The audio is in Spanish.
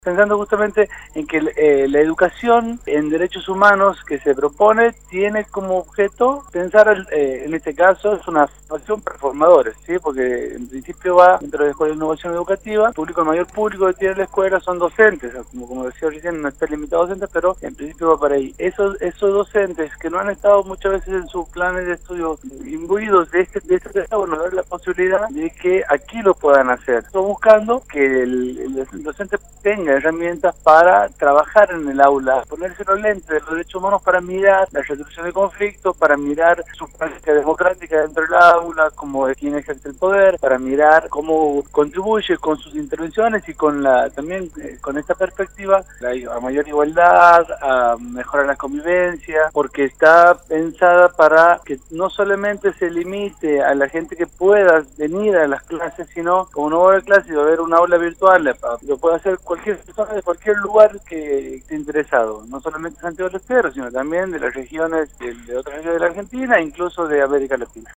Pensando justamente en que la educación en derechos humanos que se propone tiene como objeto pensar, en este caso, es una formación para formadores, ¿sí? Porque en principio va dentro de la Escuela de Innovación Educativa, el mayor público que tiene la escuela son docentes, como decía recién, no está limitado a docentes, pero en principio va para ahí. Esos docentes que no han estado muchas veces en sus planes de estudio imbuidos de este bueno, dar la posibilidad de que aquí lo puedan hacer. Estoy buscando que el docente tenga herramientas para trabajar en el aula, ponerse los lentes de los derechos humanos para mirar la resolución de conflictos, para mirar su práctica democrática dentro del aula, como de quién ejerce el poder, para mirar cómo contribuye con sus intervenciones y con también con esta perspectiva a mayor igualdad, a mejorar la convivencia, porque está pensada para que no solamente se limite a la gente que pueda venir a las clases, sino como no va a haber clases, va a haber un aula virtual, lo puede hacer cualquier persona de cualquier lugar que esté interesado, no solamente Santiago del Estero, sino también de las regiones, de otras regiones de la Argentina, incluso de América Latina.